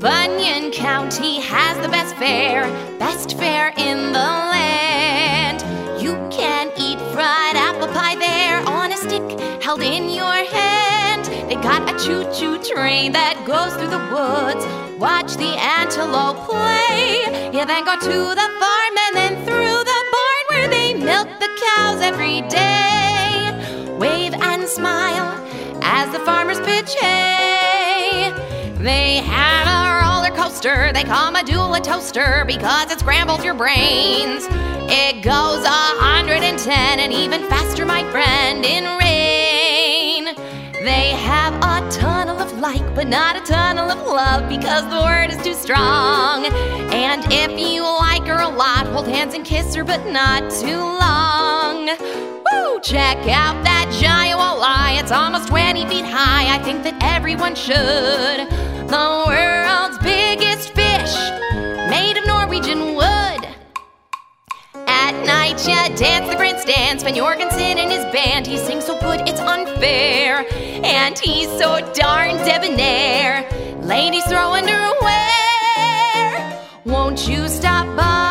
Bunyan County has the best fare in the land. You can eat fried apple pie there on a stick held in your hand. They got a choo-choo train that goes through the woods. Watch the antelope play. You then go to the farm and then through the barn where they milk the cows every day. Wave and smile as the farmers pitch hay. They have a roller coaster they call Medulla Toaster because it scrambles your brains. It goes 110 and even faster, my friend, in rain. They have a tunnel of like, but not a tunnel of love because the word is too strong. And if you like her a lot, hold hands and kiss her, but not too long. Woo! Check out that giant walleye. It's almost 20 feet high. I think that everyone should. The world's biggest fish, made of Norwegian wood. At night you dance the prince dance. Van Jorgensen and his band. He sings so good it's unfair, and he's so darn debonair. Ladies throw underwear. Won't you stop by